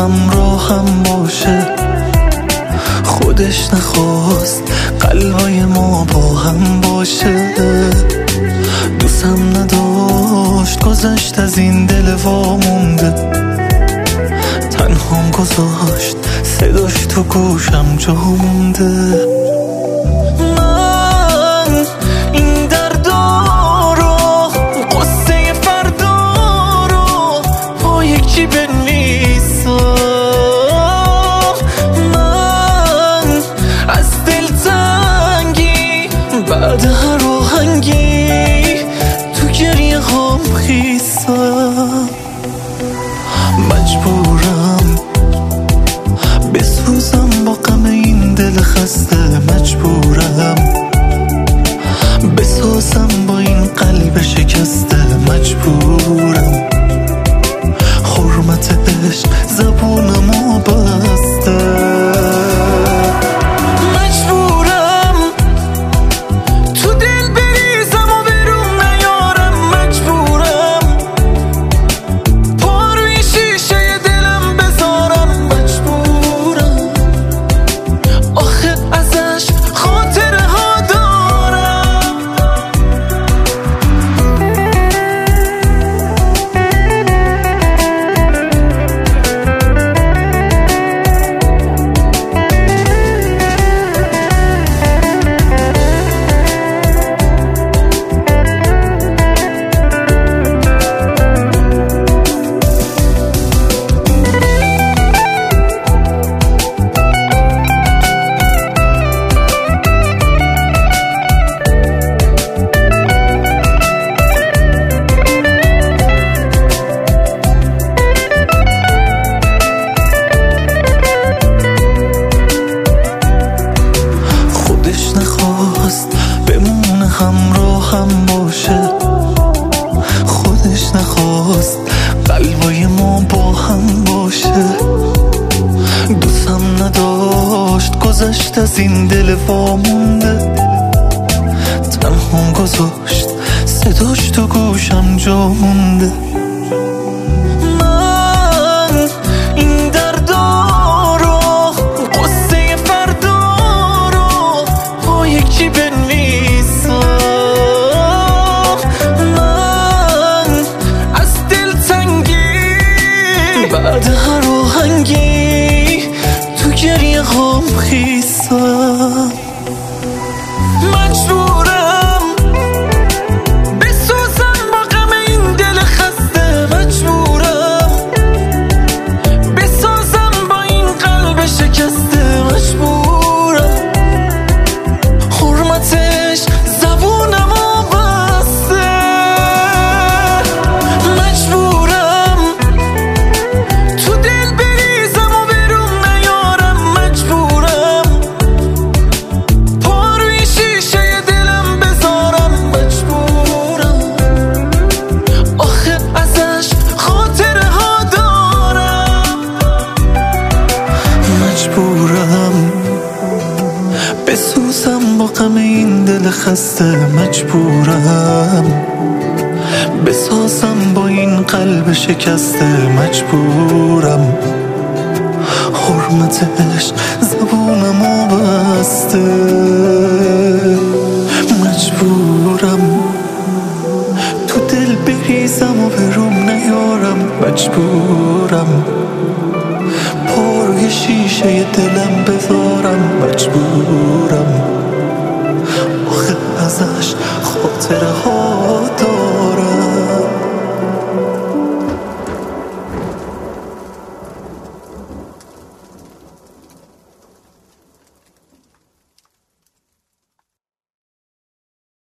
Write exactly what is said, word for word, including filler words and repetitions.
همراهم باشه. خودش نخواست قلبای ما با هم باشه. دوستم نداشت گذشت از این دل وامونده. تنهام گذاشت صداش تو گوشم جا مونده. من این دردا رو قصه فردا رو با یکی بنویسم. من از دل تنگی بعد هر آهنگی تو گریه هام خیسم. مجبورم بسوزم با غم این دل خسته. مجبورم بسازم با این قلب شکسته. مجبورم حرمت عشق زبونمو بسته. همراهم باشه. خودش نخواست قلبای ما با هم باشه. دوستم نداشت گذشت از این دل وامونده. تنهام گذاشت صداش تو گوشم جا مونده. بعد هر آهنگی تو گریه هام خیسم. مجبورم بسوزم با غم این دل خسته. مجبورم بسازم با این قلب شکسته. مجبورم حرمتش زبونمو بسته. مجبورم بسوزم با غم این دل خسته. مجبورم بسازم با این قلب شکسته. مجبورم حرمت عشق زبونمو بسته. مجبورم تو دل بریزم و به روم نیارم. مجبورم پا روی شیشه دلم بذارم. مجبورم آخه ازش خاطره ها